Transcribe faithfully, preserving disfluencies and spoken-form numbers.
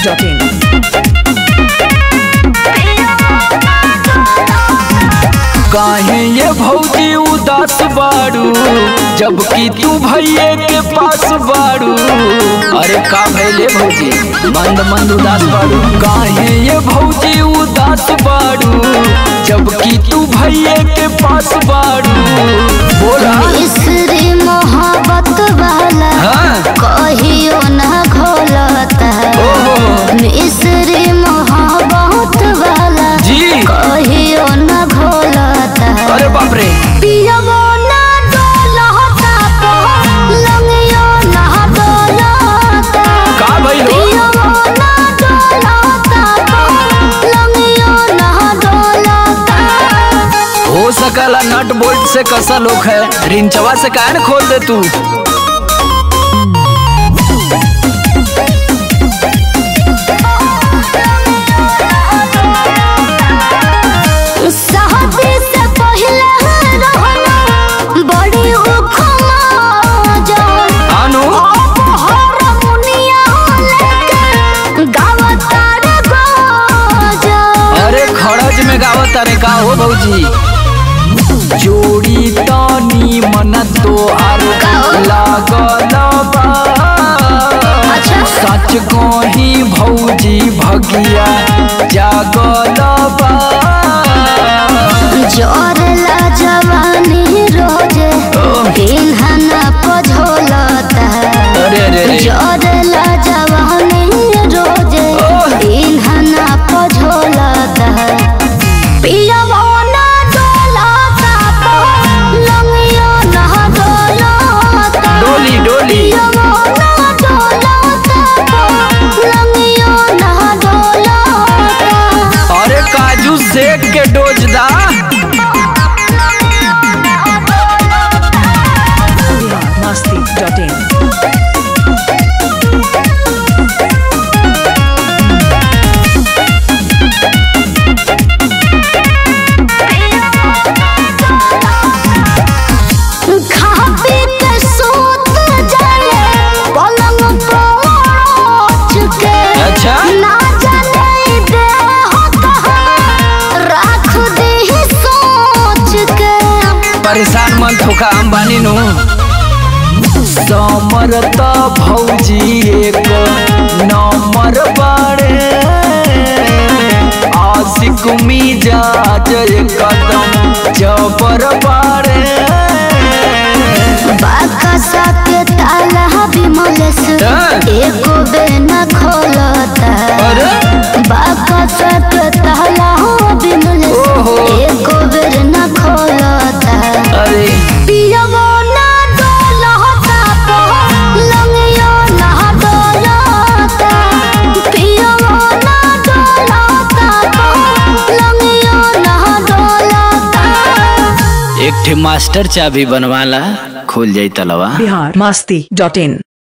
Dot in. काहे ये भौजी उदास बाड़ू जबकि तू भैये के पास बाड़ू। अरे का भैले भौजी मंद मंद उदास बाड़ू। काहे ये भौजी उदास बाड़ू जबकि तू भैये के पास बाड़ू। बोला इसरी मोहब्बत वाला हाँ? कहियो ना घोलता। इसरी मोहब्बत वाला जी कहियो ना घोलता। अरे बाप रे पियबो ना डोलता लंगियो ना डोलता। का भइलो? पियबो ना डोलता लंगियो ना डोलता। हो सकला नट बोल्ट से कसा लोग है रिंचवा से काहे न खोल दे तू। शादी से पहले रहना बड़ी उखमा जान। आनु हारमोनिया लेके गावता रे गोजा। अरे खड़ज में गावत अरे का हो भौजी। जोड़ी तानी मन तो आर लागल बा। अच्छा सच कही भौजी भगिया जागल बा। जोरला जवानी रोजे दिनहना पझोलता। अरे अरे अरे जोरला जवानी रोजे दिनहना पझोलता। पियबो ना डोलता लंगियो ना डोलता। डोली डोली पियबो ना डोलता लंगियो ना डोलता। अरे काजू सेक के डोज दा। Masti dot in. खा पी के सूत जाए पलंग पर चुके। अच्छा ना जाने दे हो कहाँ रख दी सोच के। परेशान मन थोका अंबानी नु। समरत भौजी एक नंबर बाड़े। आशिक मिजाज कदम जबर बाड़े। बाकसा के ताला बिमलेस हाँ? एको बेना खोलता। अरे बाकसा के ताला बिमलेस ओहो। एको बेना खोलता। अरे पियबो ना डोलता लंगियो ना डोलता। पियबो ना डोलता लंगियो ना डोलता। एक ठे मास्टर चाबी बनवाला खुल जाई तलवा। बिहार मस्ती डॉट इन।